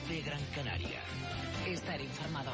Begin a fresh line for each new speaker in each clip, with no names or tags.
COPE Gran Canaria. Estar informado.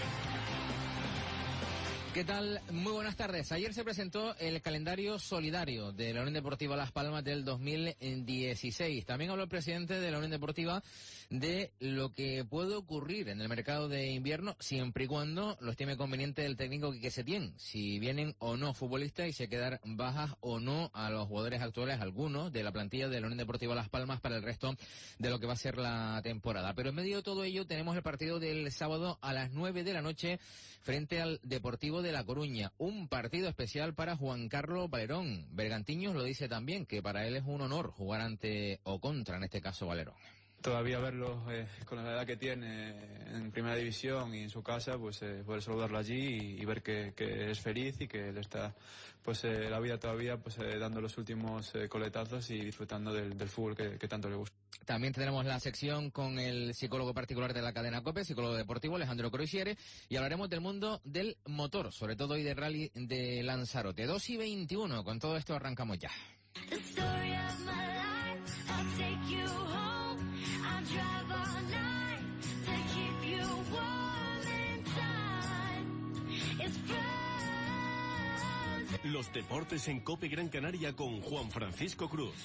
¿Qué tal? Muy buenas tardes. Ayer se presentó el calendario solidario de la Unión Deportiva Las Palmas del 2016. También habló el presidente de la Unión Deportiva de lo que puede ocurrir en el mercado de invierno siempre y cuando lo estime conveniente el técnico Quique Setién. Si vienen o no futbolistas y se quedan bajas o no a los jugadores actuales, algunos de la plantilla de la Unión Deportiva Las Palmas para el resto de lo que va a ser la temporada. Pero en medio de todo ello tenemos el partido del sábado a las 9 de la noche frente al Deportivo de La Coruña, un partido especial para Juan Carlos Valerón. Bergantiños lo dice también, que para él es un honor jugar ante o contra, en este caso, Valerón.
Todavía verlo con la edad que tiene en primera división y en su casa, pues poder saludarlo allí y ver que es feliz y que le está la vida todavía dando los últimos coletazos y disfrutando del fútbol que tanto le gusta.
También tendremos la sección con el psicólogo particular de la cadena COPE, psicólogo deportivo Alejandro Croisiere, y hablaremos del mundo del motor, sobre todo hoy de rally de Lanzarote. 2:21, con todo esto arrancamos ya.
Los deportes en COPE Gran Canaria con Juan Francisco Cruz.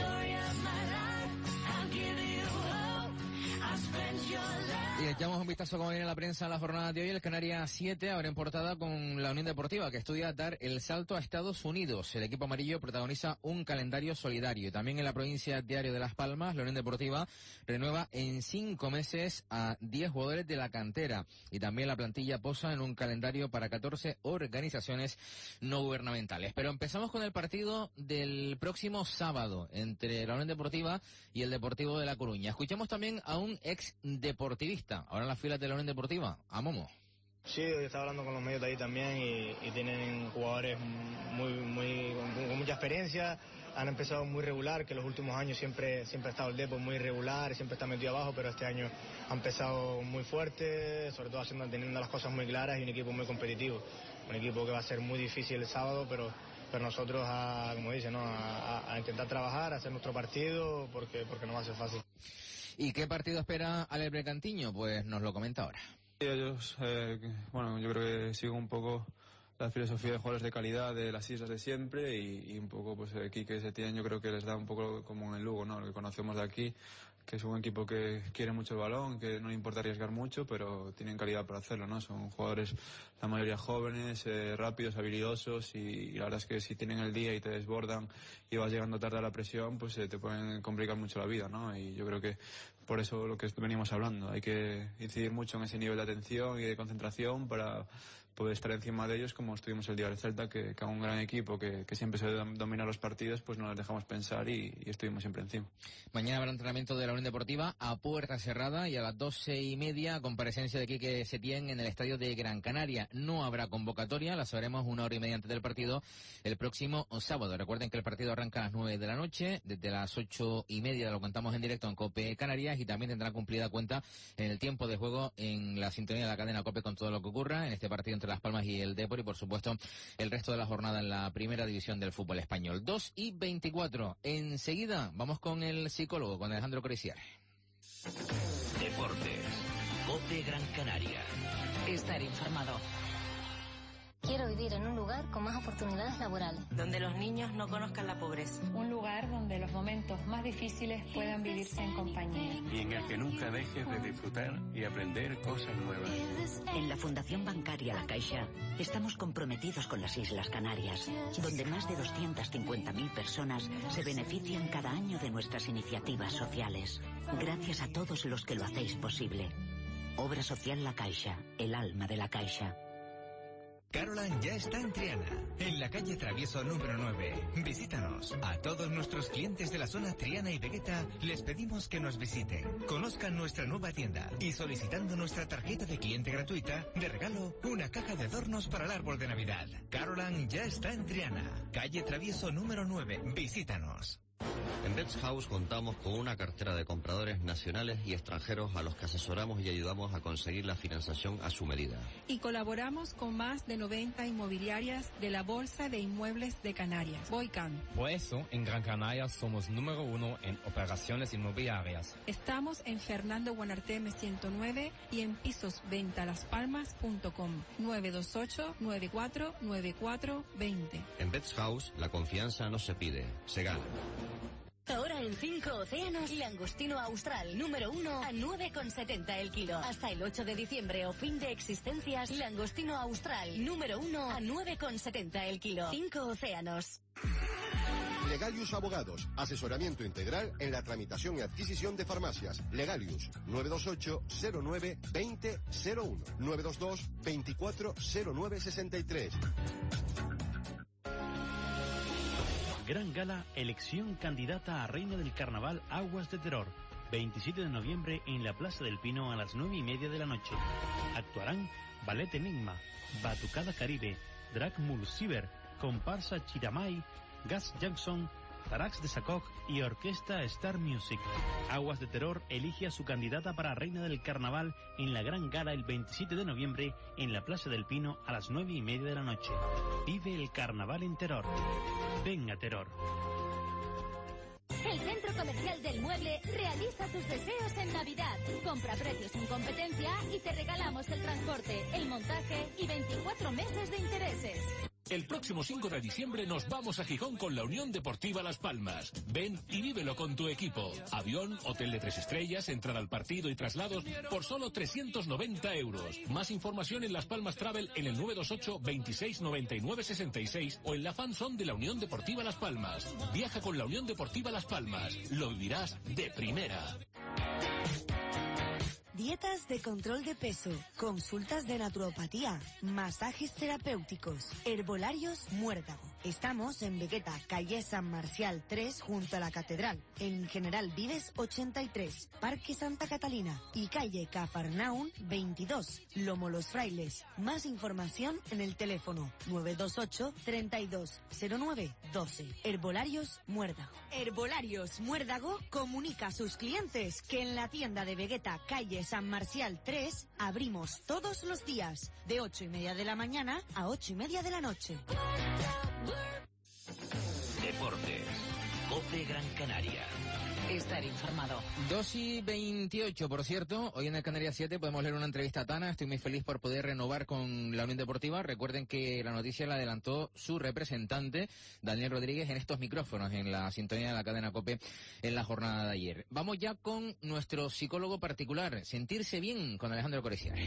Y echamos un vistazo como viene la prensa en la jornada de hoy. El Canarias 7 abre en portada con la Unión Deportiva, que estudia dar el salto a Estados Unidos. El equipo amarillo protagoniza un calendario solidario. También en la provincia Diario de Las Palmas, la Unión Deportiva renueva en 5 meses a 10 jugadores de la cantera. Y también la plantilla posa en un calendario para 14 organizaciones no gubernamentales. Pero empezamos con el partido del próximo sábado entre la Unión Deportiva y el Deportivo de La Coruña. Escuchamos también a un ex deportivista, ahora en las filas de la Unión Deportiva, a Momo.
Sí, hoy estaba hablando con los medios de ahí también y tienen jugadores con mucha experiencia. Han empezado muy regular, que los últimos años siempre ha estado el Depor muy irregular, siempre está metido abajo, pero este año ha empezado muy fuerte, sobre todo teniendo las cosas muy claras y un equipo muy competitivo. Un equipo que va a ser muy difícil el sábado, pero nosotros como dice, ¿no? a intentar trabajar, a hacer nuestro partido, porque no va a ser fácil.
¿Y qué partido espera Alex Bergantiño? Pues nos lo comenta ahora.
Ellos, yo creo que sigo un poco la filosofía de jugadores de calidad de las islas de siempre y un poco Quique Setién yo creo que les da un poco como en el Lugo, ¿no? Lo que conocemos de aquí, que es un equipo que quiere mucho el balón, que no le importa arriesgar mucho, pero tienen calidad para hacerlo, ¿no? Son jugadores, la mayoría jóvenes, rápidos, habilidosos y la verdad es que si tienen el día y te desbordan y vas llegando tarde a la presión, pues te pueden complicar mucho la vida, ¿no? Y yo creo que por eso lo que venimos hablando, hay que incidir mucho en ese nivel de atención y de concentración para poder estar encima de ellos como estuvimos el día del Celta, que a un gran equipo que siempre se domina los partidos, pues no les dejamos pensar y estuvimos siempre encima.
Mañana habrá entrenamiento de la Unión Deportiva a puerta cerrada y a las 12:30 comparecencia de Quique Setién en el estadio de Gran Canaria. No habrá convocatoria, la sabremos 1 hora y media antes del partido el próximo sábado. Recuerden que el partido arranca a las 9 de la noche, desde las 8:30 lo contamos en directo en COPE Canarias y también tendrá cumplida cuenta en el tiempo de juego en la sintonía de la cadena COPE con todo lo que ocurra en este partido entre Las Palmas y el Depor y por supuesto el resto de la jornada en la primera división del fútbol español. 2:24. Enseguida vamos con el psicólogo, con Alejandro Croisiere.
Deportes. COPE Gran Canaria. Estar informado.
Quiero vivir en un lugar con más oportunidades laborales.
Donde los niños no conozcan la pobreza.
Un lugar donde los momentos más difíciles puedan vivirse en compañía.
Y en el que nunca dejes de disfrutar y aprender cosas nuevas.
En la Fundación Bancaria La Caixa estamos comprometidos con las Islas Canarias, donde más de 250.000 personas se benefician cada año de nuestras iniciativas sociales. Gracias a todos los que lo hacéis posible. Obra Social La Caixa, el alma de La Caixa.
Caroline ya está en Triana, en la calle Travieso número 9. Visítanos. A todos nuestros clientes de la zona Triana y Vegueta les pedimos que nos visiten, conozcan nuestra nueva tienda y solicitando nuestra tarjeta de cliente gratuita, de regalo una caja de adornos para el árbol de Navidad. Caroline ya está en Triana, calle Travieso número 9. Visítanos.
En Betts House contamos con una cartera de compradores nacionales y extranjeros a los que asesoramos y ayudamos a conseguir la financiación a su medida.
Y colaboramos con más de 90 inmobiliarias de la Bolsa de Inmuebles de Canarias, Boican.
Por eso, en Gran Canaria somos número 1 en operaciones inmobiliarias.
Estamos en Fernando Buenarteme 109 y en pisosventalaspalmas.com 928-949420.
En Betts House, la confianza no se pide, se gana.
Ahora en 5 Océanos, langostino austral número 1 a 9,70 el kilo. Hasta el 8 de diciembre o fin de existencias, langostino austral número 1 a 9,70 el kilo. 5 Océanos.
Legalius Abogados, asesoramiento integral en la tramitación y adquisición de farmacias. Legalius, 928-09-2001, 922-240963.
Gran Gala, elección candidata a Reina del Carnaval Aguas de Terror. 27 de noviembre en la Plaza del Pino a las 9:30 de la noche. Actuarán Ballet Enigma, Batucada Caribe, Drag Mulciber, Comparsa Chiramay, Gas Jackson, Tarax de Sacoc y Orquesta Star Music. Aguas de Terror elige a su candidata para Reina del Carnaval en la Gran Gala el 27 de noviembre en la Plaza del Pino a las 9:30 de la noche. Vive el Carnaval en Terror. Ven a Terror.
El Centro Comercial del Mueble realiza tus deseos en Navidad. Compra precios sin competencia y te regalamos el transporte, el montaje y 24 meses de intereses.
El próximo 5 de diciembre nos vamos a Gijón con la Unión Deportiva Las Palmas. Ven y vívelo con tu equipo. Avión, hotel de 3 estrellas, entrada al partido y traslados por solo 390 euros. Más información en Las Palmas Travel en el 928 26 99 66 o en la fanzone de la Unión Deportiva Las Palmas. Viaja con la Unión Deportiva Las Palmas. Lo vivirás de primera.
Dietas de control de peso, consultas de naturopatía, masajes terapéuticos, herbolarios Muérdago. Estamos en Vegueta, calle San Marcial 3, junto a la Catedral, en General Vives 83, Parque Santa Catalina y calle Cafarnaún 22, Lomo Los Frailes. Más información en el teléfono 928 3209 12. Herbolarios Muérdago. Herbolarios Muérdago comunica a sus clientes que en la tienda de Vegueta, calle San Marcial 3, abrimos todos los días, de 8:30 de la mañana a 8:30 de la noche.
Deportes. COPE Gran Canaria. Estar informado.
2:28, por cierto. Hoy en el Canarias 7 podemos leer una entrevista a Tana. Estoy muy feliz por poder renovar con la Unión Deportiva. Recuerden que la noticia la adelantó su representante, Daniel Rodríguez, en estos micrófonos, en la sintonía de la cadena COPE, en la jornada de ayer. Vamos ya con nuestro psicólogo particular, Sentirse Bien, con Alejandro Coriciar.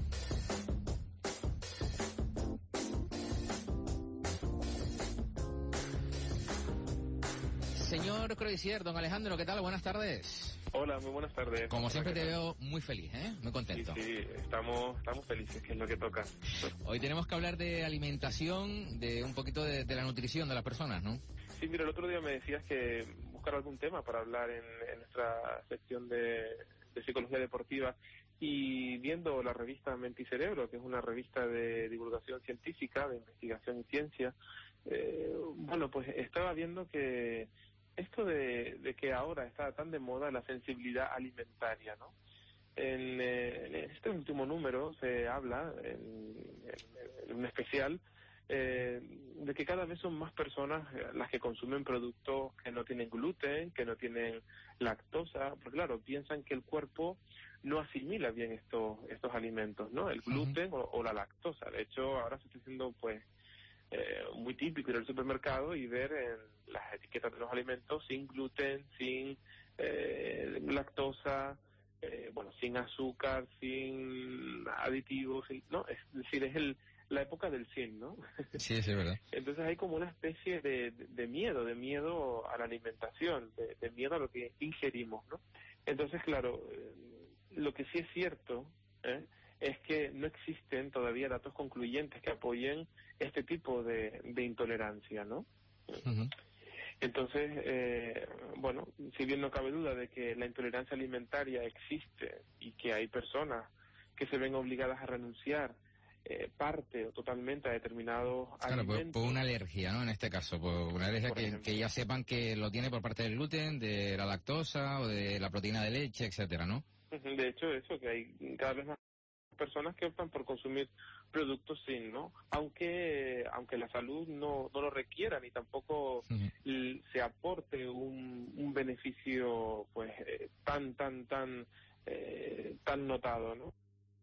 Señor Croisier, don Alejandro, ¿qué tal? Buenas tardes.
Hola, muy buenas tardes.
Como siempre te veo muy feliz, ¿eh? Muy contento.
Sí, estamos felices, que es lo que toca.
Hoy tenemos que hablar de alimentación, de un poquito de la nutrición de las personas, ¿no?
Sí, mira, el otro día me decías que buscar algún tema para hablar en nuestra sección de psicología deportiva, y viendo la revista Mente y Cerebro, que es una revista de divulgación científica, de investigación y ciencia, bueno, pues estaba viendo que esto de que ahora está tan de moda la sensibilidad alimentaria, ¿no? En este último número se habla, en un especial, de que cada vez son más personas las que consumen productos que no tienen gluten, que no tienen lactosa, porque claro, piensan que el cuerpo no asimila bien estos alimentos, ¿no? El gluten o la lactosa. De hecho, ahora se está haciendo, pues, muy típico ir al supermercado y ver en las etiquetas de los alimentos sin gluten, sin lactosa, bueno, sin azúcar, sin aditivos, ¿no? Es decir, es la época del sin, ¿no?
Sí, es verdad.
Entonces hay como una especie de miedo a la alimentación, de miedo a lo que ingerimos, ¿no? Entonces, claro, lo que sí es cierto, es que no existen todavía datos concluyentes que apoyen este tipo de intolerancia, ¿no? Uh-huh. Entonces, bueno, si bien no cabe duda de que la intolerancia alimentaria existe y que hay personas que se ven obligadas a renunciar parte o totalmente a determinados alimentos.
Por una alergia, ¿no? En este caso, por una alergia que ya sepan que lo tiene por parte del gluten, de la lactosa o de la proteína de leche, etcétera, ¿no?
De hecho, eso, que hay cada vez más personas que optan por consumir productos sin, ¿no? Aunque la salud no lo requiera, ni tampoco se aporte un beneficio, pues, tan notado, ¿no?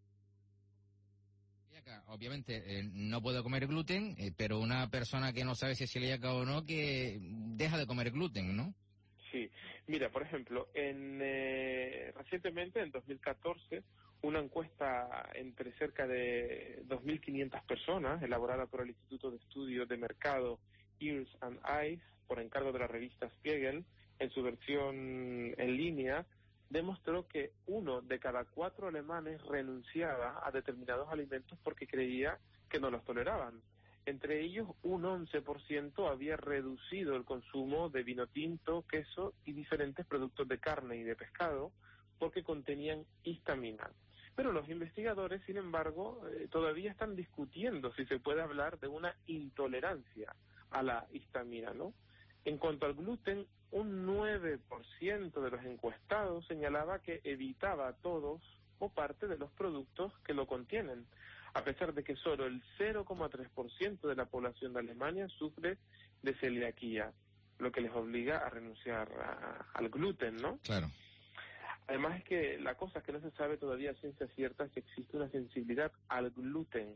Obviamente no puedo comer gluten, pero una persona que no sabe si es celíaca o no, que deja de comer gluten, ¿no?
Sí, mira, por ejemplo, recientemente, en 2014, una encuesta entre cerca de 2.500 personas, elaborada por el Instituto de Estudios de Mercado Ears and Eyes, por encargo de la revista Spiegel, en su versión en línea, demostró que 1 de cada 4 alemanes renunciaba a determinados alimentos porque creía que no los toleraban. Entre ellos, un 11% había reducido el consumo de vino tinto, queso y diferentes productos de carne y de pescado porque contenían histamina. Pero los investigadores, sin embargo, todavía están discutiendo si se puede hablar de una intolerancia a la histamina, ¿no? En cuanto al gluten, un 9% de los encuestados señalaba que evitaba todos o parte de los productos que lo contienen, a pesar de que solo el 0,3% de la población de Alemania sufre de celiaquía, lo que les obliga a renunciar al gluten, ¿no?
Claro.
Además es que la cosa que no se sabe todavía a ciencia cierta es que existe una sensibilidad al gluten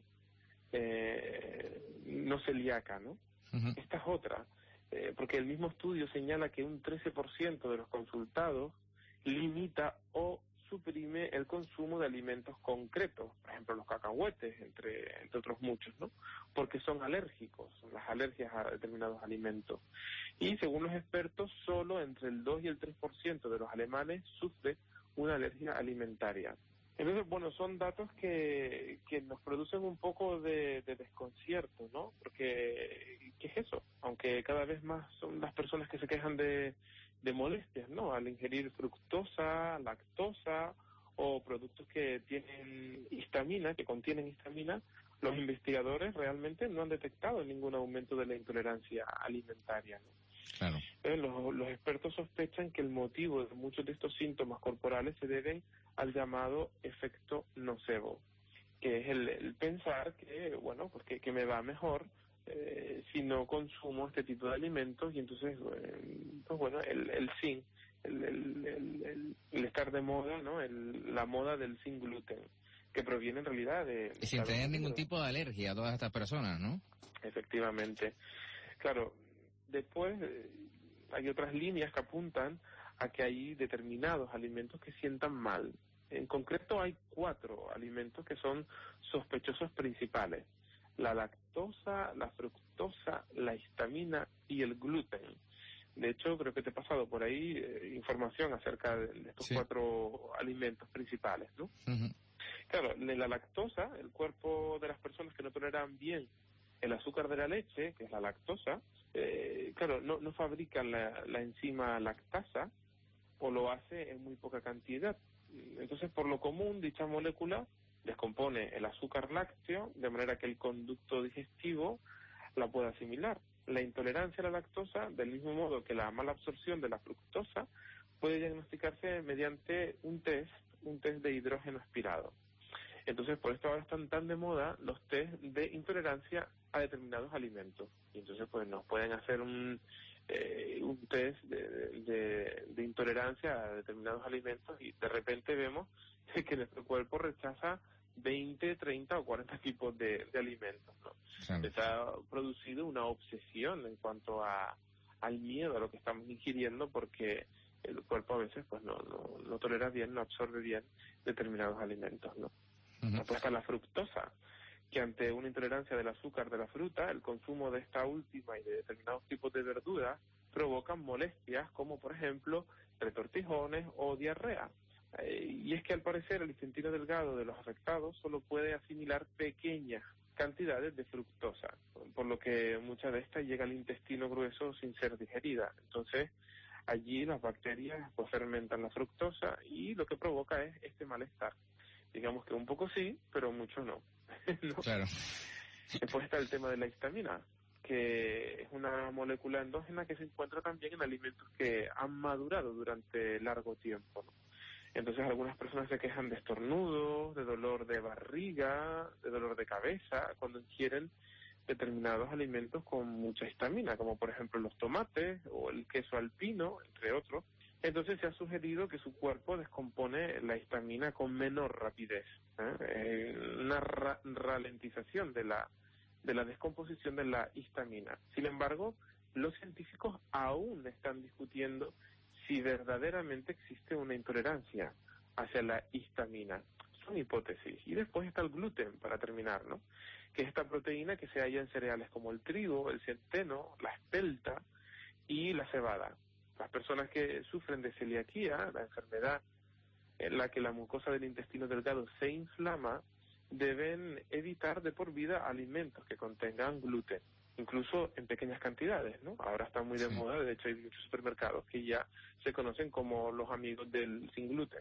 no celíaca, ¿no? Esta es otra, porque el mismo estudio señala que un 13% de los consultados limita o suprime el consumo de alimentos concretos, por ejemplo los cacahuetes, entre otros muchos, ¿no? Porque son alérgicos, las alergias a determinados alimentos. Y según los expertos, solo entre el 2 y el 3% de los alemanes sufre una alergia alimentaria. Entonces, bueno, son datos que nos producen un poco de desconcierto, ¿no? Porque, ¿qué es eso? Aunque cada vez más son las personas que se quejan de molestias, ¿no? Al ingerir fructosa, lactosa o productos que tienen histamina, que contienen histamina, los investigadores realmente no han detectado ningún aumento de la intolerancia alimentaria, ¿no?
Claro.
Los expertos sospechan que el motivo de muchos de estos síntomas corporales se deben al llamado efecto nocebo, que es el pensar que, bueno, pues que me va mejor si no consumo este tipo de alimentos, y entonces, pues bueno, el estar de moda, ¿no? La moda del sin gluten, que proviene en realidad de...
Y sin tener ningún tipo de alergia a todas estas personas, ¿no?
Efectivamente. Claro, después hay otras líneas que apuntan a que hay determinados alimentos que sientan mal. En concreto hay 4 alimentos que son sospechosos principales: la lactosa, la fructosa, la histamina y el gluten. De hecho, creo que te he pasado por ahí información acerca de estos 4 alimentos principales, ¿no? Claro, la lactosa, el cuerpo de las personas que no toleran bien el azúcar de la leche, que es la lactosa, claro, no fabrican la enzima lactasa, o lo hace en muy poca cantidad. Entonces, por lo común, dicha molécula descompone el azúcar lácteo de manera que el conducto digestivo la pueda asimilar. La intolerancia a la lactosa, del mismo modo que la mala absorción de la fructosa, puede diagnosticarse mediante un test de hidrógeno aspirado. Entonces, por esto ahora están tan de moda los test de intolerancia a determinados alimentos. Y entonces, pues nos pueden hacer un test de intolerancia a determinados alimentos, y de repente vemos que nuestro cuerpo rechaza 20, 30 o 40 tipos de alimentos, ¿no?
Claro.
Se ha producido una obsesión en cuanto al miedo a lo que estamos ingiriendo, porque el cuerpo a veces pues no tolera bien, no absorbe bien determinados alimentos, ¿no? Pues está la fructosa, que ante una intolerancia del azúcar de la fruta, el consumo de esta última y de determinados tipos de verduras provocan molestias como, por ejemplo, retortijones o diarrea. Y es que al parecer el intestino delgado de los afectados solo puede asimilar pequeñas cantidades de fructosa, por lo que mucha de esta llega al intestino grueso sin ser digerida. Entonces, allí las bacterias pues fermentan la fructosa y lo que provoca es este malestar. Digamos que un poco sí, pero mucho no. ¿no?
Claro.
Después está el tema de la histamina, que es una molécula endógena que se encuentra también en alimentos que han madurado durante largo tiempo, ¿no? Entonces algunas personas se quejan de estornudos, de dolor de barriga, de dolor de cabeza, cuando ingieren determinados alimentos con mucha histamina, como por ejemplo los tomates o el queso alpino, entre otros. Entonces se ha sugerido que su cuerpo descompone la histamina con menor rapidez, una ralentización de la descomposición de la histamina. Sin embargo, los científicos aún están discutiendo si verdaderamente existe una intolerancia hacia la histamina. Son hipótesis. Y después está el gluten, para terminar, ¿no? Que es esta proteína que se halla en cereales como el trigo, el centeno, la espelta y la cebada. Las personas que sufren de celiaquía, la enfermedad en la que la mucosa del intestino delgado se inflama, deben evitar de por vida alimentos que contengan gluten, incluso en pequeñas cantidades, ¿no? Ahora está muy de moda, de hecho hay muchos supermercados que ya se conocen como los amigos del sin gluten.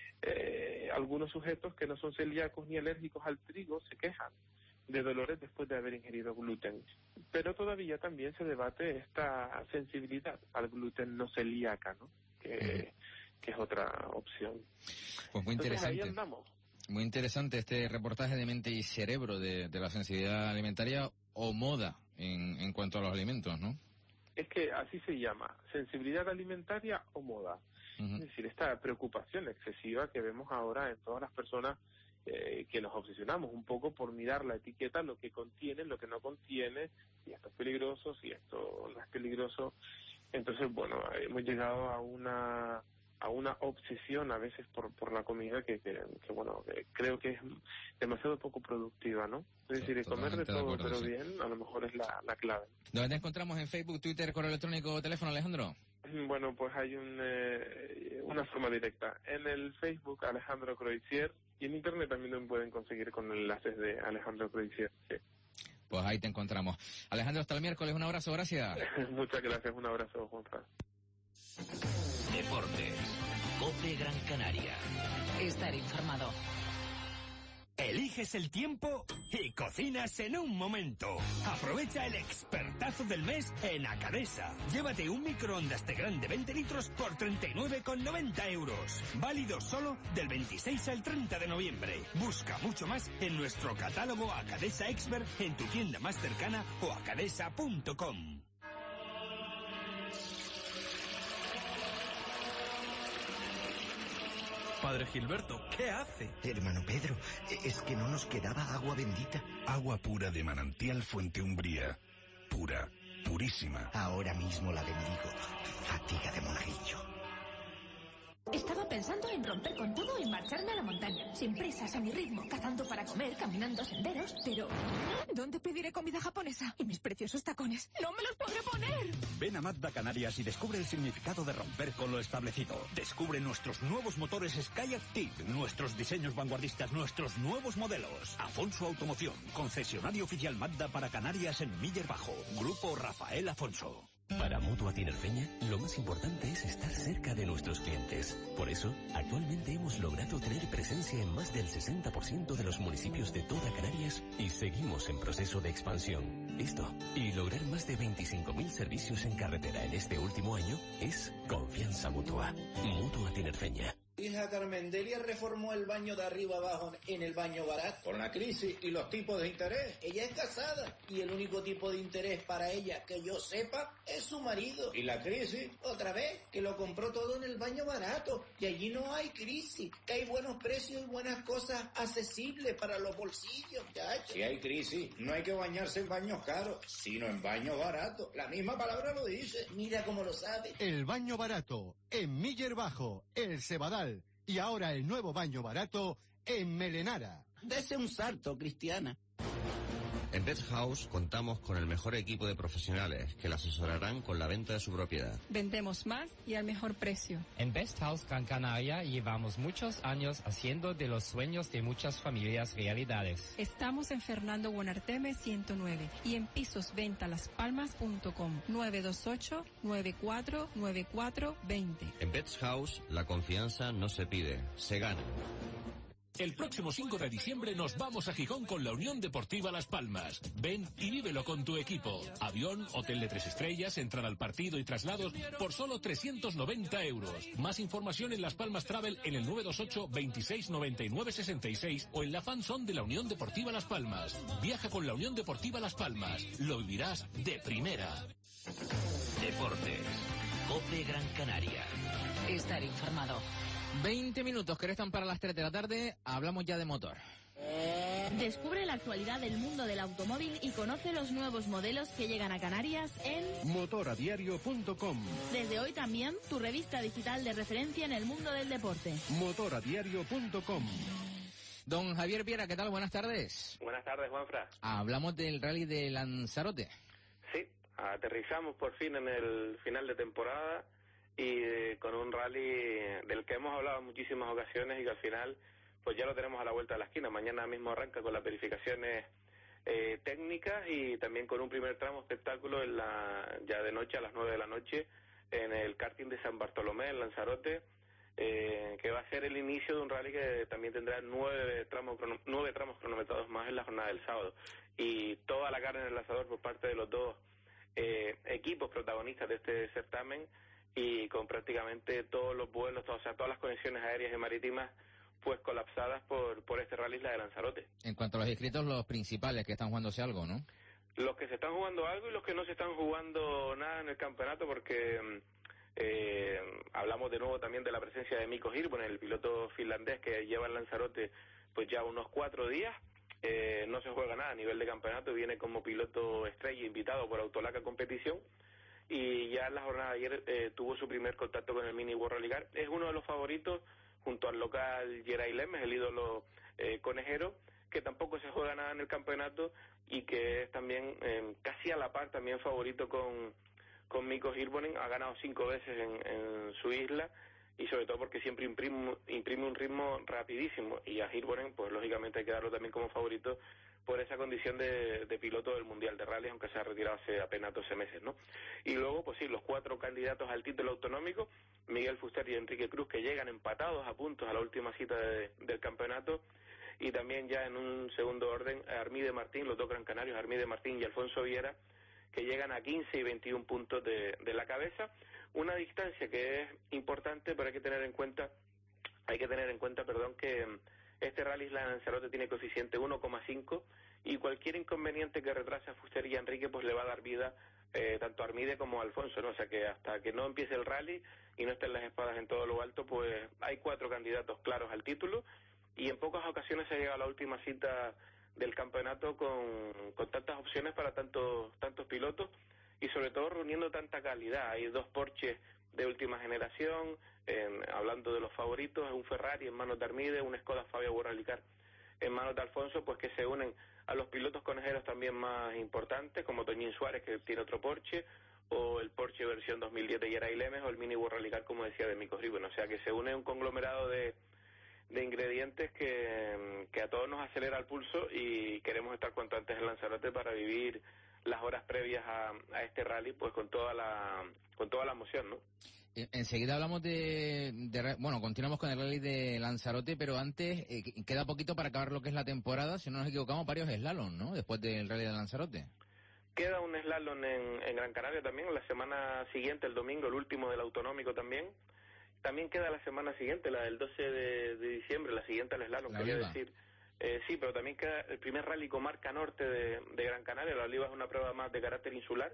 Algunos sujetos que no son celíacos ni alérgicos al trigo se quejan de dolores después de haber ingerido gluten, pero todavía también se debate esta sensibilidad al gluten no celíaca, ¿no? Que es otra opción.
Pues muy interesante.
Entonces, ahí andamos.
Muy interesante este reportaje de Mente y Cerebro de la sensibilidad alimentaria o moda en cuanto a los alimentos, ¿no?
Es que así se llama, sensibilidad alimentaria o moda. Es decir, esta preocupación excesiva que vemos ahora en todas las personas que nos obsesionamos un poco por mirar la etiqueta, lo que contiene, lo que no contiene, si esto es peligroso, si esto no es peligroso. Entonces, bueno, hemos llegado a una obsesión a veces por la comida que bueno, que creo que es demasiado poco productiva, ¿no? Es decir, comer de todo, pero
sí.
bien, a lo mejor es la clave.
¿Dónde te encontramos? ¿En Facebook, Twitter, correo electrónico o teléfono, Alejandro?
Bueno, pues hay una forma directa. En el Facebook, Alejandro Croizier, y en Internet también me pueden conseguir con enlaces de Alejandro Croizier, sí.
Pues ahí te encontramos. Alejandro, hasta el miércoles. Un abrazo, gracias.
Muchas gracias, un abrazo, Juanfran.
Deportes. COPE Gran Canaria. Estar informado.
Eliges el tiempo y cocinas en un momento. Aprovecha el expertazo del mes en Acadesa. Llévate un microondas de grande 20 litros por 39,90 euros. Válido solo del 26 al 30 de noviembre. Busca mucho más en nuestro catálogo Acadesa Expert en tu tienda más cercana o acadesa.com.
Padre Gilberto, ¿qué hace?
Hermano Pedro, es que no nos quedaba agua bendita.
Agua pura de manantial Fuente Umbría. Pura, purísima.
Ahora mismo la bendigo. Fatiga de monaguillo.
Estaba pensando en romper con todo y marcharme a la montaña. Sin prisas, a mi ritmo, cazando para comer, caminando senderos, pero... ¿dónde pediré comida japonesa? Y mis preciosos tacones. ¡No me los podré poner!
Ven a Mazda Canarias y descubre el significado de romper con lo establecido. Descubre nuestros nuevos motores Skyactiv, nuestros diseños vanguardistas, nuestros nuevos modelos. Afonso Automoción, concesionario oficial Mazda para Canarias en Miller Bajo. Grupo Rafael Afonso.
Para Mutua Tinerfeña, lo más importante es estar cerca de nuestros clientes. Por eso, actualmente hemos logrado tener presencia en más del 60% de los municipios de toda Canarias y seguimos en proceso de expansión. Esto, y lograr más de 25.000 servicios en carretera en este último año, es confianza mutua. Mutua Tinerfeña.
Hija Carmendelia reformó el baño de arriba abajo en el baño barato. Con la crisis y los tipos de interés. Ella es casada y el único tipo de interés para ella que yo sepa es su marido. Y la crisis, otra vez, que lo compró todo en el baño barato. Y allí no hay crisis, que hay buenos precios y buenas cosas accesibles para los bolsillos. Chacho. Si hay crisis, no hay que bañarse en baños caros, sino en baños baratos. La misma palabra lo dice. Mira cómo lo sabe.
El baño barato, en Miller Bajo, El Cebadal. Y ahora el nuevo baño barato en Melenara.
Dese un salto, Cristiana.
En Best House contamos con el mejor equipo de profesionales que la asesorarán con la venta de su propiedad.
Vendemos más y al mejor precio.
En Best House Gran Canaria llevamos muchos años haciendo de los sueños de muchas familias realidades.
Estamos en Fernando Buenarteme 109 y en pisosventalaspalmas.com 928-949420.
En Best House la confianza no se pide, se gana.
El próximo 5 de diciembre nos vamos a Gijón con la Unión Deportiva Las Palmas. Ven y vívelo con tu equipo. Avión, hotel de 3 estrellas, entrada al partido y traslados por solo 390 euros. Más información en Las Palmas Travel en el 928 26 99 66 o en la fanzone de la Unión Deportiva Las Palmas. Viaja con la Unión Deportiva Las Palmas. Lo vivirás de primera.
Deportes. COPE Gran Canaria. Estar informado.
20 minutos que restan para las 3 de la tarde. Hablamos ya de motor.
Descubre la actualidad del mundo del automóvil y conoce los nuevos modelos que llegan a Canarias en
motoradiario.com.
Desde hoy también, tu revista digital de referencia en el mundo del deporte.
motoradiario.com.
Don Javier Viera, ¿qué tal? Buenas tardes.
Buenas tardes, Juanfra.
Hablamos del rally de Lanzarote.
Sí, aterrizamos por fin en el final de temporada y con un rally del que hemos hablado en muchísimas ocasiones y que al final pues ya lo tenemos a la vuelta de la esquina. Mañana mismo arranca con las verificaciones técnicas y también con un primer tramo espectáculo ya de noche a las 9 de la noche en el karting de San Bartolomé en Lanzarote, que va a ser el inicio de un rally que también tendrá 9 tramos cronometrados más en la jornada del sábado. Y toda la carne en el asador por parte de los dos equipos protagonistas de este certamen, y con prácticamente todos los vuelos, todas las conexiones aéreas y marítimas pues colapsadas por este rally Isla de Lanzarote.
En cuanto a los inscritos, los principales que están jugándose algo, ¿no?
Los que se están jugando algo y los que no se están jugando nada en el campeonato, porque hablamos de nuevo también de la presencia de Mikko Hirvonen, el piloto finlandés que lleva en Lanzarote pues ya unos 4 días. No se juega nada a nivel de campeonato, viene como piloto estrella invitado por Autolaca Competición. Y ya en la jornada de ayer tuvo su primer contacto con el Mini World Rally Car. Es uno de los favoritos junto al local Geray Lemes, el ídolo conejero, que tampoco se juega nada en el campeonato y que es también casi a la par también favorito con Mikko Hirvonen. Ha ganado 5 veces en su isla y sobre todo porque siempre imprime un ritmo rapidísimo, y a Hirvonen pues lógicamente hay que darlo también como favorito por esa condición de piloto del Mundial de Rally, aunque se ha retirado hace apenas 12 meses, ¿no? Y luego, pues sí, los 4 candidatos al título autonómico, Miguel Fuster y Enrique Cruz, que llegan empatados a puntos a la última cita del campeonato, y también ya en un segundo orden, Armide Martín, los dos gran canarios, Armide Martín y Alfonso Viera, que llegan a 15 y 21 puntos de la cabeza, una distancia que es importante, pero hay que tener en cuenta, que este rally Isla de Lanzarote tiene coeficiente 1,5 y cualquier inconveniente que retrase a Fuster y a Enrique pues le va a dar vida tanto a Armide como a Alfonso, ¿no? O sea que hasta que no empiece el rally y no estén las espadas en todo lo alto, pues hay 4 candidatos claros al título, y en pocas ocasiones se llega a la última cita del campeonato con tantas opciones para tantos pilotos y sobre todo reuniendo tanta calidad. Hay 2 Porsches de última generación, hablando de los favoritos, un Ferrari en manos de Armide, un Skoda Fabia World Rally Car en manos de Alfonso, pues que se unen a los pilotos conejeros también más importantes, como Toñín Suárez, que tiene otro Porsche, o el Porsche versión 2010 de Geray Lemes, o el Mini World Rally Car, como decía, de Mikko Hirvonen. O sea que se une un conglomerado de ingredientes que a todos nos acelera el pulso, y queremos estar cuanto antes en Lanzarote para vivir las horas previas a este rally pues con toda la emoción, ¿no?
Enseguida hablamos bueno, continuamos con el rally de Lanzarote, pero antes queda poquito para acabar lo que es la temporada, si no nos equivocamos, varios slalom, ¿no? Después del rally de Lanzarote.
Queda un slalom en Gran Canaria también, la semana siguiente, el domingo, el último del autonómico también. También queda la semana siguiente, la del 12 de diciembre, la siguiente al slalom, quería decir. Sí, pero también queda el primer rally comarca norte de Gran Canaria. La Oliva es una prueba más de carácter insular,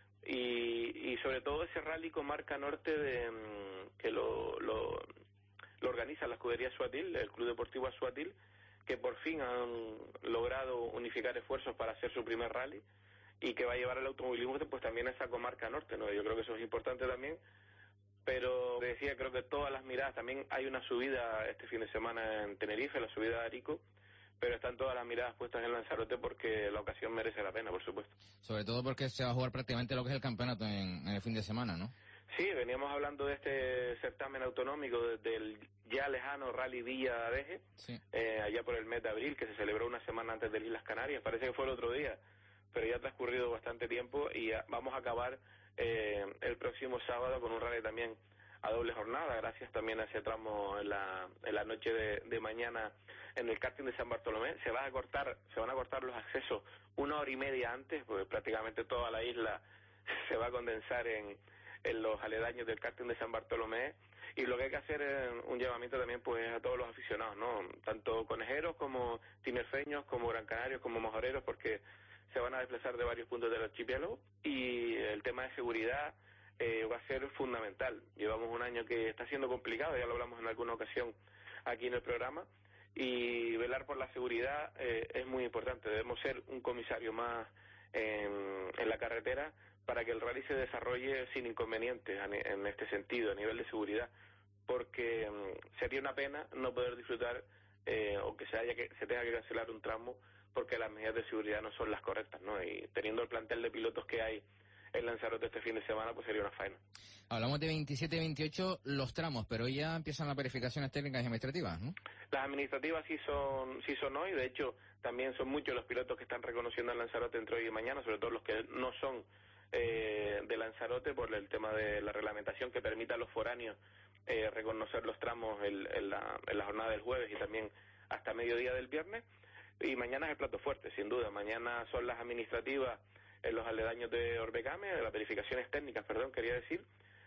y sobre todo ese rally comarca norte que lo organiza la escudería Suatil, el Club Deportivo Suatil, que por fin han logrado unificar esfuerzos para hacer su primer rally y que va a llevar el automovilismo pues también a esa comarca norte, ¿no? Yo creo que eso es importante también. Pero decía, creo que todas las miradas, también hay una subida este fin de semana en Tenerife, la subida de Arico, pero están todas las miradas puestas en Lanzarote porque la ocasión merece la pena, por supuesto.
Sobre todo porque se va a jugar prácticamente lo que es el campeonato en el fin de semana, ¿no?
Sí, veníamos hablando de este certamen autonómico desde el ya lejano Rally Villa Adeje, sí. Allá por el mes de abril, que se celebró una semana antes de Islas Canarias, parece que fue el otro día, pero ya ha transcurrido bastante tiempo y ya vamos a acabar el próximo sábado con un rally también a doble jornada, gracias también a ese tramo en la noche de mañana en el karting de San Bartolomé. Se van a cortar los accesos 1 hora y media antes, porque prácticamente toda la isla se va a condensar en los aledaños del karting de San Bartolomé, y lo que hay que hacer es un llamamiento también pues a todos los aficionados, ¿no? Tanto conejeros como tinerfeños, como gran canarios, como mojoreros, porque se van a desplazar de varios puntos del archipiélago, y el tema de seguridad va a ser fundamental. Llevamos un año que está siendo complicado, ya lo hablamos en alguna ocasión aquí en el programa, y velar por la seguridad es muy importante. Debemos ser un comisario más en la carretera para que el rally se desarrolle sin inconvenientes en este sentido, a nivel de seguridad, porque sería una pena no poder disfrutar o que se tenga que cancelar un tramo porque las medidas de seguridad no son las correctas, ¿no? Y teniendo el plantel de pilotos que hay en Lanzarote este fin de semana, pues sería una faena.
Hablamos de 27 y 28 los tramos, pero hoy ya empiezan las verificaciones técnicas y administrativas, ¿no? Las
administrativas sí son hoy, de hecho también son muchos los pilotos que están reconociendo en Lanzarote entre hoy y mañana, sobre todo los que no son de Lanzarote, por el tema de la reglamentación que permite a los foráneos reconocer los tramos en la jornada del jueves y también hasta mediodía del viernes. Y mañana es el plato fuerte, sin duda. Mañana son las administrativas en los aledaños de Orbecame, las verificaciones técnicas, quería decir,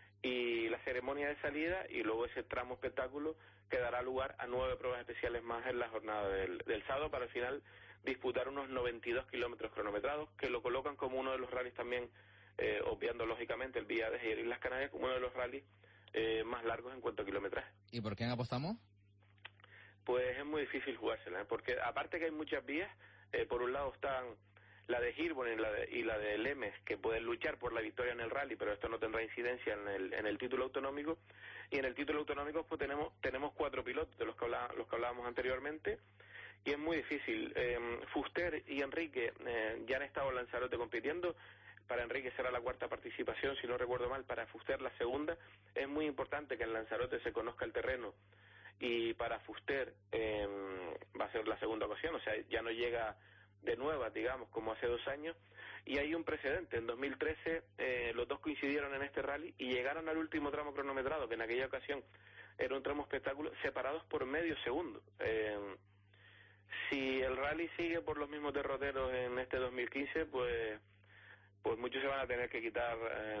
y la ceremonia de salida, y luego ese tramo espectáculo que dará lugar a 9 pruebas especiales más en la jornada del sábado, para al final disputar unos 92 kilómetros cronometrados, que lo colocan como uno de los rallies también, obviando lógicamente el Villa de Islas Canarias, como uno de los rallies más largos en cuanto a kilometraje.
¿Y por quién apostamos?
Pues es muy difícil jugársela, porque aparte que hay muchas vías, por un lado están la de Hirborne y la de Lemes, que pueden luchar por la victoria en el rally, pero esto no tendrá incidencia en el título autonómico, y en el título autonómico pues tenemos 4 pilotos, de los que hablábamos anteriormente, y es muy difícil. Fuster y Enrique ya han estado en Lanzarote compitiendo. Para Enrique será la 4ª participación, si no recuerdo mal, para Fuster la 2ª. Es muy importante que en Lanzarote se conozca el terreno, y para Fuster va a ser la 2ª ocasión, o sea, ya no llega de nueva, digamos, como hace 2 años, y hay un precedente. En 2013 los dos coincidieron en este rally y llegaron al último tramo cronometrado, que en aquella ocasión era un tramo espectáculo, separados por medio segundo. Si el rally sigue por los mismos derroteros en este 2015, pues muchos se van a tener que quitar,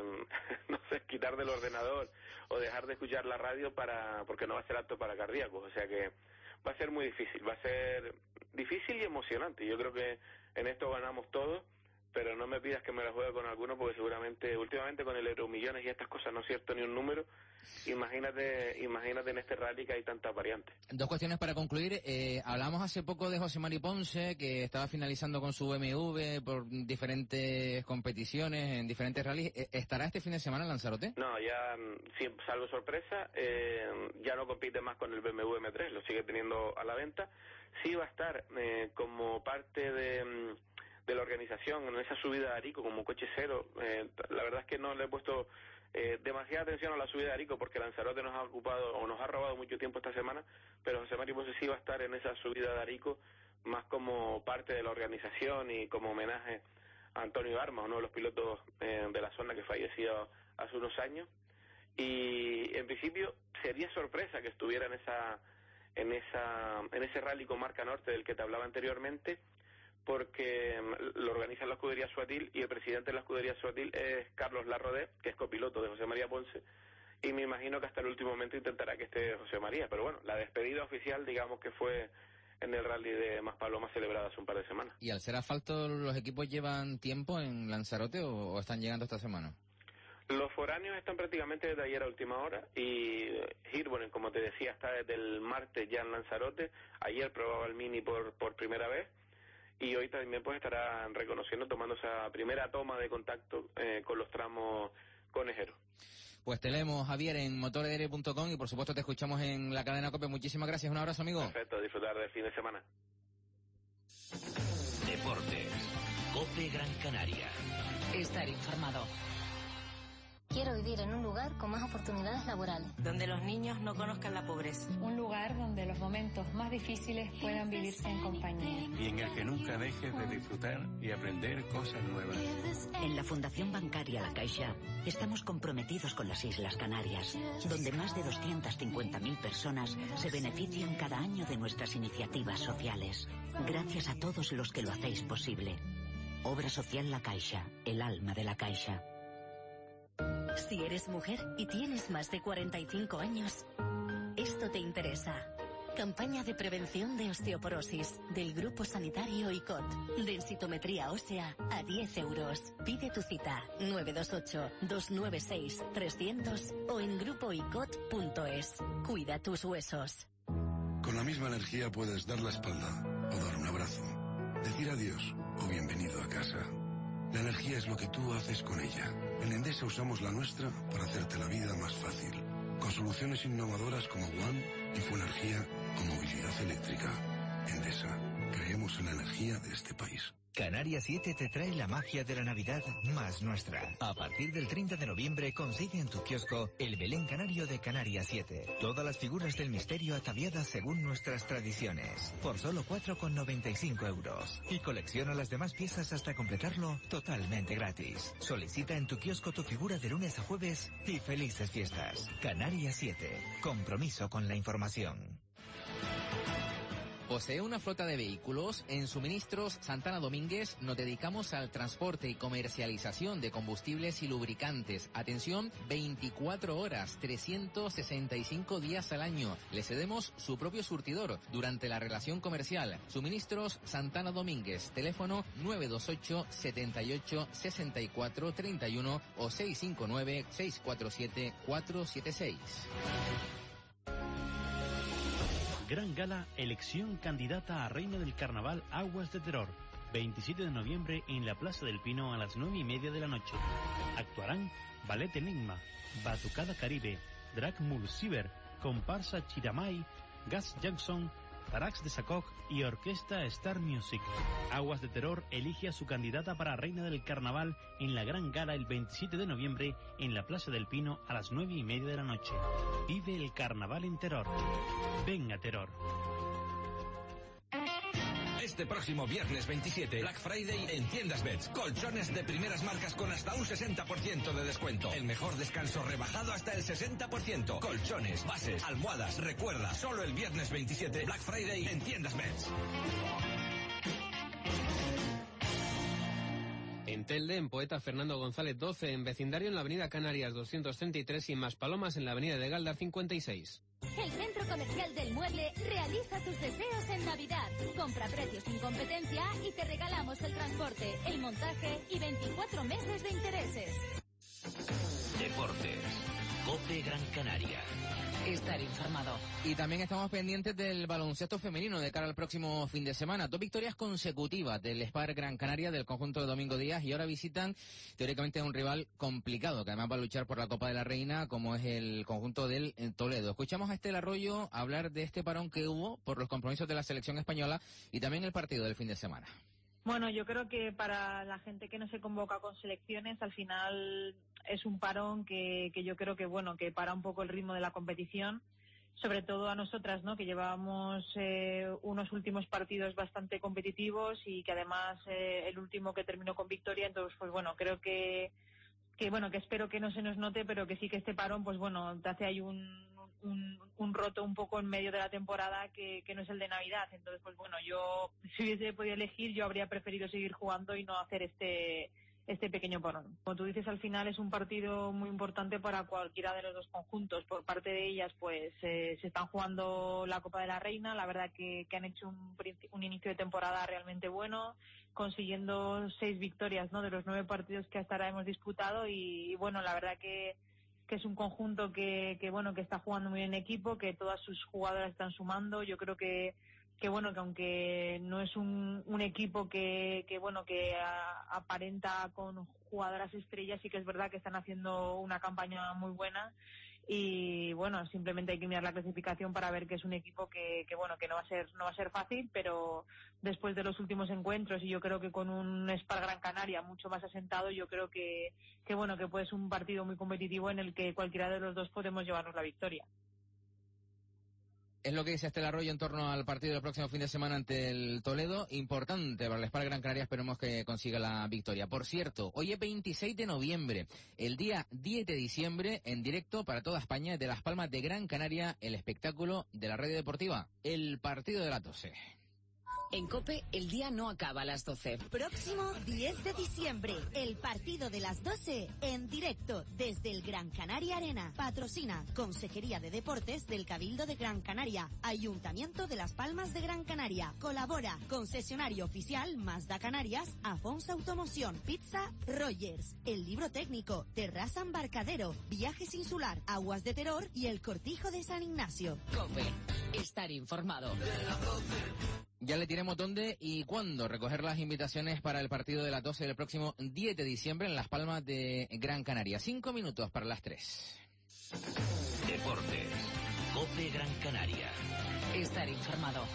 quitar del ordenador o dejar de escuchar la radio porque no va a ser apto para cardíacos. O sea que va a ser muy difícil, va a ser difícil y emocionante. Yo creo que en esto ganamos todos, pero no me pidas que me la juegue con alguno, porque seguramente últimamente con el Euromillones y estas cosas no acierto ni un número. Imagínate en este rally que hay tantas variantes.
2 cuestiones para concluir. Hablamos hace poco de José Mari Ponce, que estaba finalizando con su BMW por diferentes competiciones, en diferentes rallies. ¿Estará este fin de semana en Lanzarote?
No, ya, salvo sorpresa, ya no compite más con el BMW M3, lo sigue teniendo a la venta. Sí va a estar como parte de la organización en esa subida de Arico como coche cero. La verdad es que no le he puesto demasiada atención a la subida de Arico, porque Lanzarote nos ha ocupado o nos ha robado mucho tiempo esta semana, pero José Mari Ponce sí va a estar en esa subida de Arico más como parte de la organización y como homenaje a Antonio Armas, uno de los pilotos de la zona que falleció hace unos años, y en principio sería sorpresa que estuviera en ese rally con marca norte del que te hablaba anteriormente, porque lo organiza la escudería Suatil, y el presidente de la escudería Suatil es Carlos Larrodé, que es copiloto de José María Ponce, y me imagino que hasta el último momento intentará que esté José María. Pero bueno, la despedida oficial, digamos que fue en el rally de Maspalomas celebrado hace un par de semanas.
¿Y al ser asfalto los equipos llevan tiempo en Lanzarote o están llegando esta semana?
Los foráneos están prácticamente desde ayer a última hora, y Hirborne, como te decía, está desde el martes ya en Lanzarote. Ayer probaba el Mini por primera vez, y hoy también pues estarán reconociendo, tomando esa primera toma de contacto con los tramos conejeros.
Pues te leemos, Javier, en motoredr.com, y por supuesto te escuchamos en la cadena COPE. Muchísimas gracias, un abrazo, amigo.
Perfecto, disfrutar del fin de semana.
Deportes, COPE Gran Canaria. Estar informado.
Quiero vivir en un lugar con más oportunidades laborales.
Donde los niños no conozcan la pobreza.
Un lugar donde los momentos más difíciles puedan vivirse en compañía.
Y en el que nunca dejes de disfrutar y aprender cosas nuevas.
En la Fundación Bancaria La Caixa estamos comprometidos con las Islas Canarias, donde más de 250.000 personas se benefician cada año de nuestras iniciativas sociales. Gracias a todos los que lo hacéis posible. Obra Social La Caixa, el alma de La Caixa.
Si eres mujer y tienes más de 45 años, esto te interesa. Campaña de prevención de osteoporosis del Grupo Sanitario ICOT. Densitometría ósea a 10 euros. Pide tu cita 928-296-300 o en grupoicot.es. Cuida tus huesos.
Con la misma energía puedes dar la espalda o dar un abrazo, decir adiós o bienvenido a casa. La energía es lo que tú haces con ella. En Endesa usamos la nuestra para hacerte la vida más fácil. Con soluciones innovadoras como One, Infoenergía o movilidad eléctrica. Endesa, creemos en la energía de este país.
Canarias 7 te trae la magia de la Navidad más nuestra. A partir del 30 de noviembre consigue en tu kiosco el Belén Canario de Canarias 7. Todas las figuras del misterio ataviadas según nuestras tradiciones. Por solo 4,95 euros. Y colecciona las demás piezas hasta completarlo totalmente gratis. Solicita en tu kiosco tu figura de lunes a jueves y felices fiestas. Canarias 7. Compromiso con la información.
Posee una flota de vehículos. En Suministros Santana Domínguez nos dedicamos al transporte y comercialización de combustibles y lubricantes. Atención, 24 horas, 365 días al año. Le cedemos su propio surtidor durante la relación comercial. Suministros Santana Domínguez. Teléfono 928 78 64 31 o 659 647 476.
Gran Gala, elección candidata a Reina del Carnaval Aguas de Terror. 27 de noviembre en la Plaza del Pino a las 9:30 de la noche. Actuarán Ballet Enigma, Batucada Caribe, Drag Mulciber, Comparsa Chiramay, Gas Jackson, Tarax de Sacoc y Orquesta Star Music. Aguas de Terror elige a su candidata para Reina del Carnaval en la Gran Gala el 27 de noviembre en la Plaza del Pino a las 9:30 de la noche. Vive el Carnaval en Terror. Ven a Terror.
Este próximo viernes 27, Black Friday en Tiendas Beds. Colchones de primeras marcas con hasta un 60% de descuento. El mejor descanso rebajado hasta el 60%. Colchones, bases, almohadas. Recuerda, solo el viernes 27, Black Friday en Tiendas Beds.
En Telde, en Poeta Fernando González 12, en vecindario en la avenida Canarias 233 y en Maspalomas en la avenida de Galdar 56.
El Centro Comercial del Mueble realiza tus deseos en Navidad. Compra precios sin competencia y te regalamos el transporte, el montaje y 24 meses de intereses.
Deportes. COPE Gran Canaria. Estar informado.
Y también estamos pendientes del baloncesto femenino de cara al próximo fin de semana. 2 victorias consecutivas del Spar Gran Canaria del conjunto de Domingo Díaz y ahora visitan teóricamente a un rival complicado que además va a luchar por la Copa de la Reina como es el conjunto del Toledo. Escuchamos a Estela Arroyo hablar de este parón que hubo por los compromisos de la selección española y también el partido del fin de semana.
Bueno, yo creo que para la gente que no se convoca con selecciones, al final es un parón que yo creo que, bueno, que para un poco el ritmo de la competición, sobre todo a nosotras, ¿no? Que llevábamos unos últimos partidos bastante competitivos y que además el último que terminó con victoria, entonces, pues bueno, creo que bueno, que espero que no se nos note, pero que sí que este parón, pues bueno, te hace ahí un roto un poco en medio de la temporada que no es el de Navidad. Entonces, pues bueno, yo si hubiese podido elegir, yo habría preferido seguir jugando y no hacer este pequeño parón. Como tú dices, al final es un partido muy importante para cualquiera de los dos conjuntos. Por parte de ellas, pues se están jugando la Copa de la Reina. La verdad que han hecho un inicio de temporada realmente bueno, consiguiendo 6 victorias, ¿no? De los 9 partidos que hasta ahora hemos disputado y bueno, la verdad que es un conjunto que bueno, que está jugando muy bien en equipo, que todas sus jugadoras están sumando. Yo creo que bueno, que aunque no es un equipo que bueno, que aparenta con jugadoras estrellas, sí que es verdad que están haciendo una campaña muy buena y bueno, simplemente hay que mirar la clasificación para ver que es un equipo que bueno, que no va a ser fácil, pero después de los últimos encuentros, y yo creo que con un Spar Gran Canaria mucho más asentado, yo creo que bueno, que puede ser un partido muy competitivo en el que cualquiera de los dos podemos llevarnos la victoria.
Es lo que dice Estela Arroyo en torno al partido del próximo fin de semana ante el Toledo. Importante para el Spar Gran Canaria, esperemos que consiga la victoria. Por cierto, hoy es 26 de noviembre, el día 10 de diciembre, en directo para toda España, de Las Palmas de Gran Canaria, el espectáculo de la radio deportiva, el partido de las 12.
En COPE, el día no acaba a las 12.
Próximo 10 de diciembre, el partido de las 12 en directo desde el Gran Canaria Arena. Patrocina Consejería de Deportes del Cabildo de Gran Canaria, Ayuntamiento de Las Palmas de Gran Canaria. Colabora Concesionario Oficial Mazda Canarias, Afonso Automoción, Pizza Rogers, El Libro Técnico, Terraza Embarcadero, Viajes Insular, Aguas de Terror y El Cortijo de San Ignacio.
COPE, estar informado.
Ya le diremos dónde y cuándo recoger las invitaciones para el partido de las 12 del próximo 10 de diciembre en Las Palmas de Gran Canaria. 5 minutos para las 3.
Deportes. COPE Gran Canaria.
Estar informado.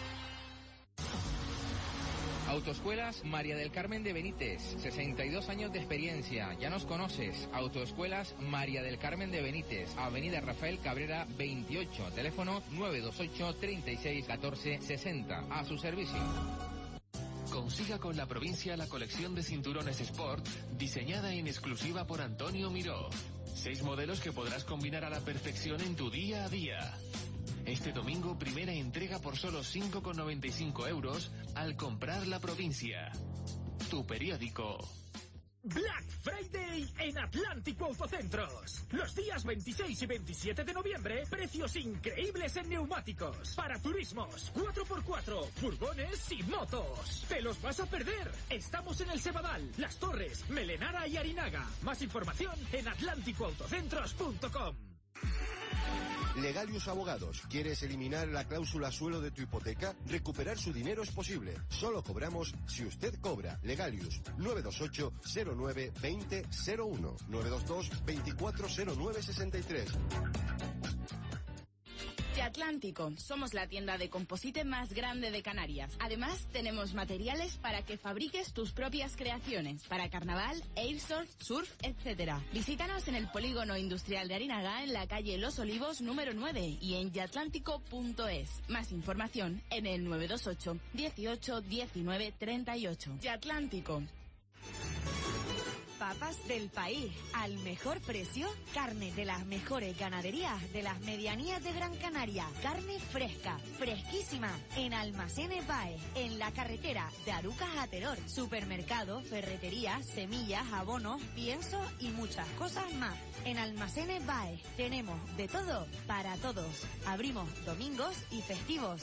Autoescuelas María del Carmen de Benítez, 62 años de experiencia, ya nos conoces. Autoescuelas María del Carmen de Benítez, Avenida Rafael Cabrera 28, teléfono 928 36 14 60, a su servicio.
Consiga con la provincia la colección de cinturones Sport, diseñada en exclusiva por Antonio Miró. 6 modelos que podrás combinar a la perfección en tu día a día. Este domingo, primera entrega por solo 5,95 euros al comprar La Provincia. Tu periódico.
Black Friday en Atlántico Autocentros. Los días 26 y 27 de noviembre, precios increíbles en neumáticos. Para turismos, 4x4, furgones y motos. ¿Te los vas a perder? Estamos en el Cebadal, Las Torres, Melenara y Arinaga. Más información en atlánticoautocentros.com.
Legalius Abogados. ¿Quieres eliminar la cláusula suelo de tu hipoteca? Recuperar su dinero es posible. Solo cobramos si usted cobra. Legalius 928 09 20 01 922 2409 63.
Atlántico, somos la tienda de composite más grande de Canarias. Además, tenemos materiales para que fabriques tus propias creaciones, para carnaval, airsoft, surf, etc. Visítanos en el Polígono Industrial de Arinaga, en la calle Los Olivos, número 9, y en yatlántico.es. Más información en el 928 18 19 38. Yatlántico.
Papas del país, al mejor precio, carne de las mejores ganaderías de las medianías de Gran Canaria, carne fresca, fresquísima, en Almacenes Baez, en la carretera de Arucas a Teror, supermercado, ferretería, semillas, abonos, pienso y muchas cosas más. En Almacenes Baez tenemos de todo para todos. Abrimos domingos y festivos.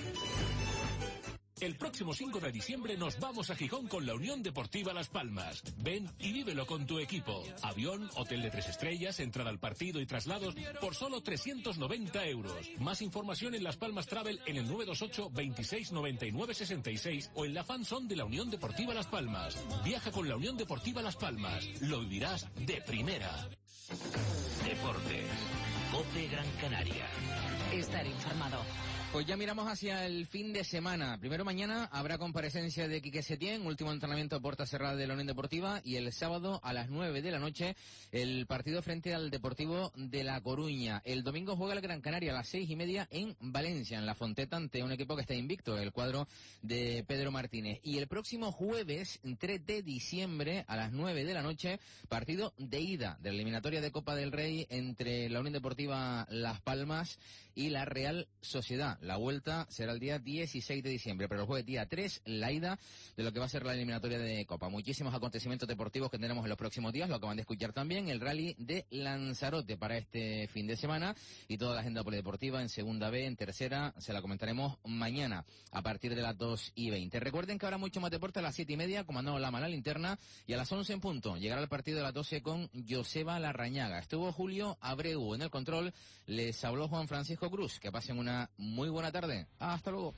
El próximo 5 de diciembre nos vamos a Gijón con la Unión Deportiva Las Palmas. Ven y vívelo con tu equipo. Avión, hotel de 3 estrellas, entrada al partido y traslados por solo 390 euros. Más información en Las Palmas Travel en el 928 26 99 66 o en la fanzone de la Unión Deportiva Las Palmas. Viaja con la Unión Deportiva Las Palmas. Lo vivirás de primera.
Deportes. COPE Gran Canaria.
Estar informado.
Pues ya miramos hacia el fin de semana. Primero mañana habrá comparecencia de Quique Setién, último entrenamiento a puerta cerrada de la Unión Deportiva, y el sábado a las 9 de la noche el partido frente al Deportivo de La Coruña. El domingo juega el Gran Canaria a las 6:30 en Valencia, en La Fonteta, ante un equipo que está invicto, el cuadro de Pedro Martínez. Y el próximo jueves, 3 de diciembre, a las 9 de la noche, partido de ida de la eliminatoria de Copa del Rey entre la Unión Deportiva Las Palmas y la Real Sociedad. La vuelta será el día 16 de diciembre, pero el jueves día 3, la ida de lo que va a ser la eliminatoria de Copa. Muchísimos acontecimientos deportivos que tendremos en los próximos días, lo acaban de escuchar también, el rally de Lanzarote para este fin de semana y toda la agenda polideportiva en segunda B, en tercera, se la comentaremos mañana a partir de las 2:20. Recuerden que habrá mucho más deporte a las 7:30, comandando la mala linterna, y a las 11 en punto llegará el partido de las 12 con Joseba Larrañaga. Estuvo Julio Abreu en el control, les habló Juan Francisco Cruz. Que pasen una muy buena tarde. Hasta luego.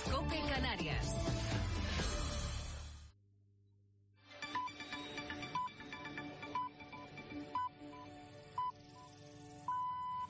COPE Canarias.